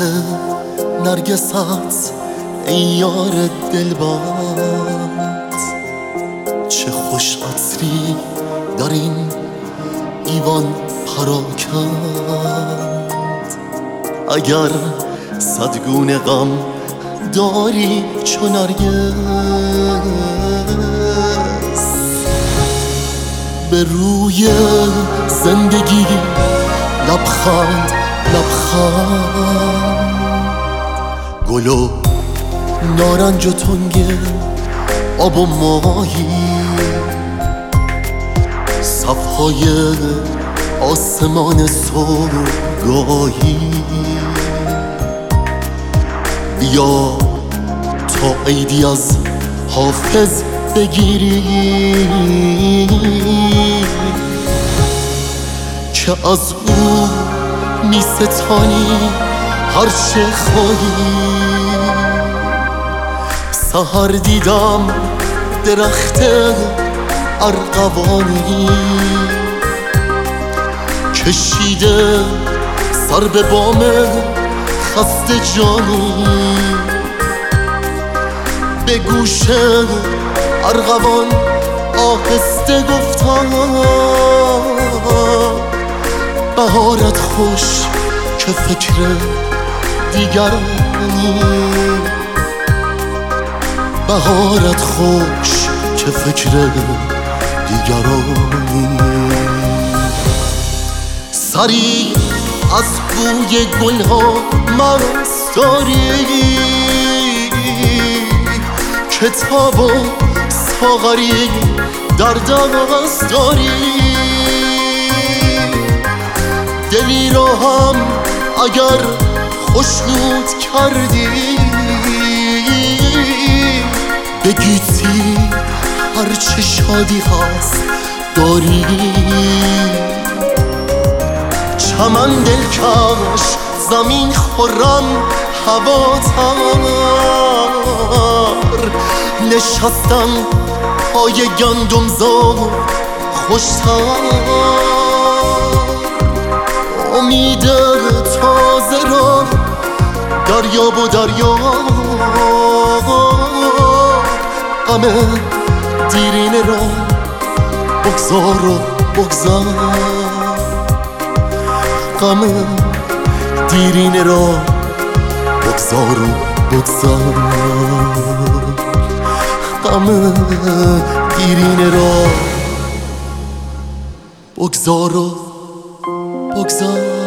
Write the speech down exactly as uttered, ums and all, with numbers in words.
نرگست ای یار دلبر، چه خوش عطری در این ایوان پراکند. اگر صدگونه غم داری چو نرگس، به روی زندگی لبخند لبخند. گل و نارنج و تنگ آب و ماهی، صفهای آسمان سرگاهی. بیا تا عیدی از حافظ بگیری، که از او می ستانی هر چه خواهی. سحر دیدم درخت ارغوانی، کشیده سر به بام خسته جانی. به گوش ارغوان آهسته گفتم بهارت خوش که فکر دیگرانی. بهارت خوش که فکر دیگرانی. سری از بوی گلها مست داری، کتاب و ساغری در دست داری. دلی را هم اگر خوشنود کردی، بگیتی هرچه شادی هست داری. چمن دلکش زمین خرم هوا تر، نشستم پای گندم زار خوشتر. امید تازه را دریاب و دریا، غم دیرینه را بگذار و بگذار. غم دیرینه را بگذار و بگذار. غم دیرینه را بگذار و بگذار.